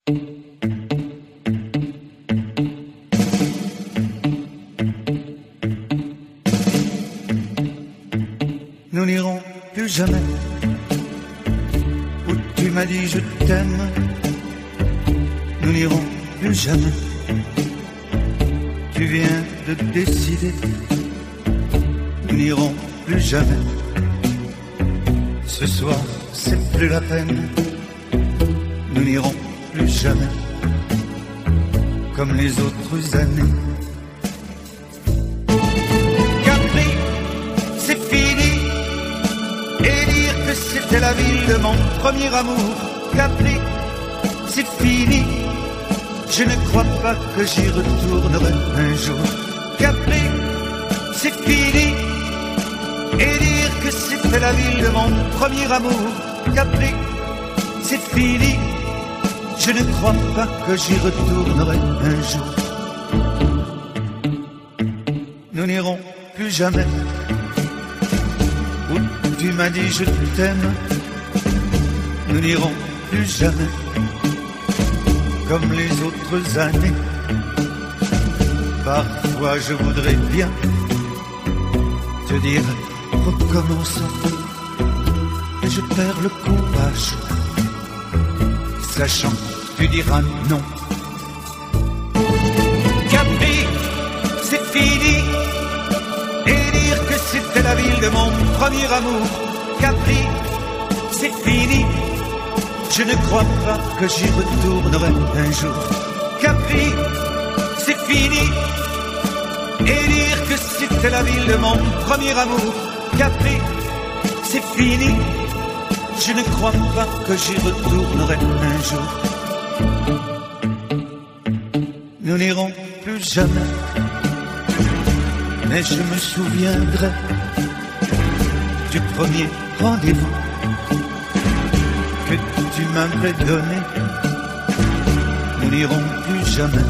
Nous n'irons plus jamais où tu m'as dit je t'aime. Nous n'irons plus jamais. Tu viens de décider. Nous n'irons plus jamais. Ce soir, c'est plus la peine. Nous n'irons plus jamais comme les autres années. Capri, c'est fini. Et dire que c'était la ville de mon premier amour. Capri, c'est fini. Je ne crois pas que j'y retournerai un jour. Capri, c'est fini. Et dire que c'était la ville de mon premier amour. Capri, c'est fini. Je ne crois pas que j'y retournerai un jour. Nous n'irons plus jamais où tu m'as dit je t'aime. Nous n'irons plus jamais comme les autres années. Parfois je voudrais bien te dire recommençons, mais je perds le courage, sachant que tu diras non. Capri, c'est fini. Et dire que c'était la ville de mon premier amour. Capri, c'est fini. Je ne crois pas que j'y retournerai un jour. Capri, c'est fini. Et dire que c'était la ville de mon premier amour. Capri, c'est fini. Je ne crois pas que j'y retournerai un jour. Nous n'irons plus jamais, mais je me souviendrai du premier rendez-vous que tu m'avais donné. Nous n'irons plus jamais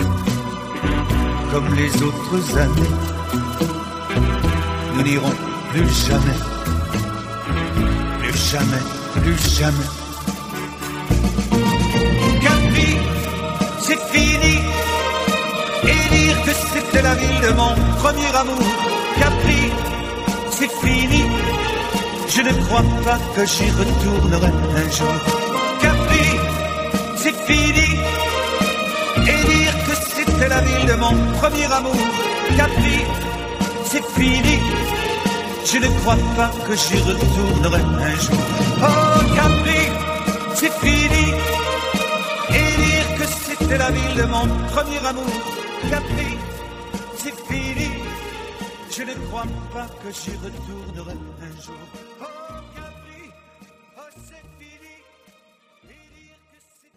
comme les autres années. Nous n'irons plus jamais, plus jamais, plus jamais. Capri, c'est fini. Et dire que c'était la ville de mon premier amour. Capri, c'est fini. Je ne crois pas que j'y retournerai un jour. Capri, c'est fini. Et dire que c'était la ville de mon premier amour. Capri, c'est fini. Je ne crois pas que j'y retournerai un jour. Oh Capri, c'est fini. Et dire que c'était la ville de mon premier amour. Capri, c'est fini. Je ne crois pas que j'y retournerai un jour.